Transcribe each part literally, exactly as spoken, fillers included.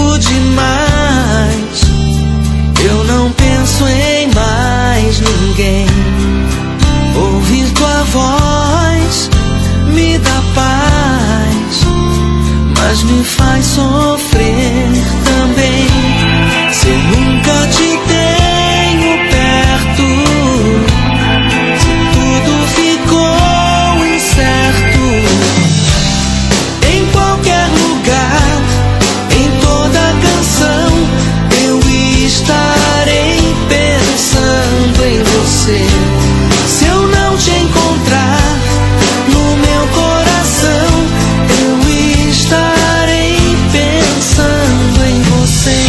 perto demais. Eu não penso em mais ninguém. Ouvir tua voz me dá paz, mas me faz sofrer também. Se eu nunca te tenho perto, se tudo ficou incerto, em qualquer lugar, em toda canção, eu estarei pensando em você. Se eu não te encontrar no meu coração, eu estarei pensando em você.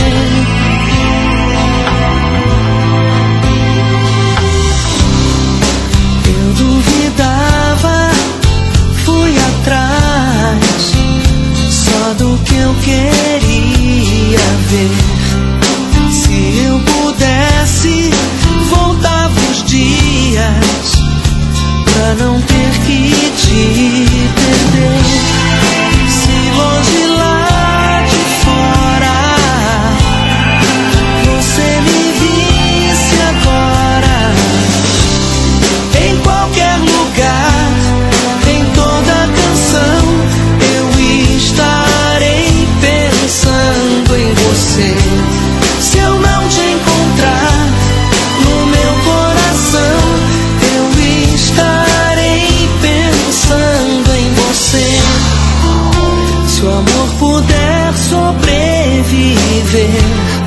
Eu duvidava, fui atrás só do que eu queria ver. Se eu pudesse, voltava os dias pra não ter que te perder. Se longe lá de fora você me visse agora, em qualquer lugar, em toda canção, eu estarei pensando em você. Se eu não te encontrar no meu coração, eu estarei pensando em você. Se o amor puder sobreviver